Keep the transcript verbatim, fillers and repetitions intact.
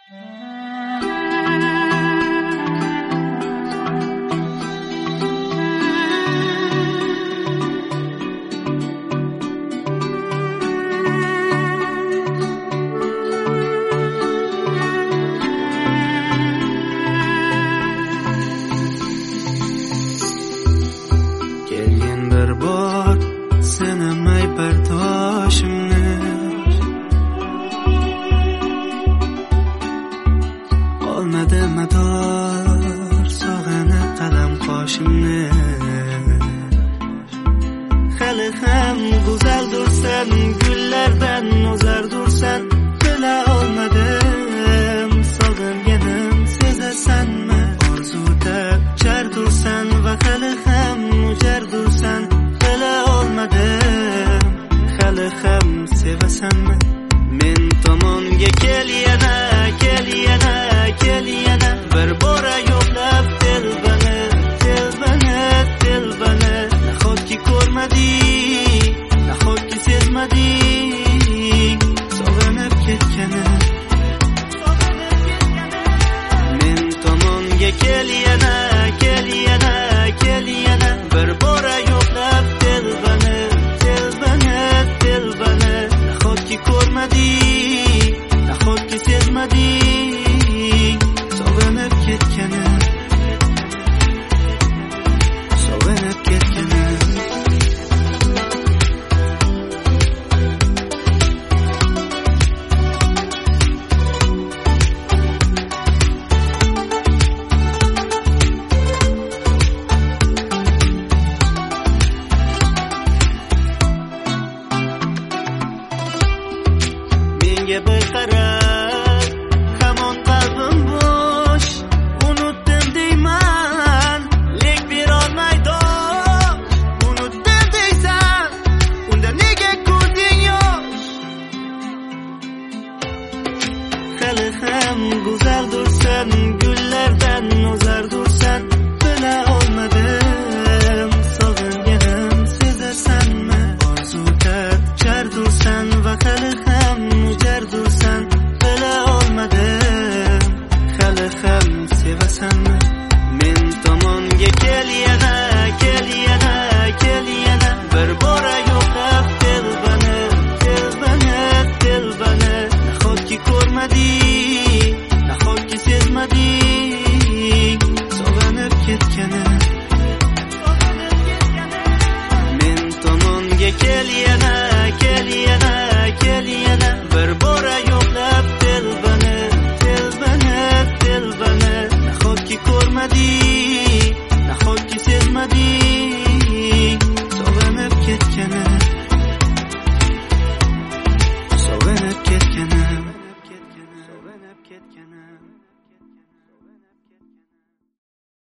Sinamay bardoshimni qolmadi mador sog'ana qalam qoshimni hali ham go'zaldursan gullardan o'zardursan bila olmadim sog'inganim sezasanmi orzuda chardursan va hali ham ujardursan hali ham sevasanmi men tomonga kel yana kel yana kel yana bir bora yo'qlab telbani telbani telbani nahotki ko'rmading nahotki sezmading sog'inib ketgani men tomonga kel yana kel yana kel yana bir bora yo'qlab telbani nahotki ko'rmading nahotki sezmading sog'inib ketgani sog'inib ketgani bir qarab hamon qalbim bo'sh unutdim deyman lek berolmay dosh unutdim deysan unda nega ko'rding yosh hali ham go'zaldursan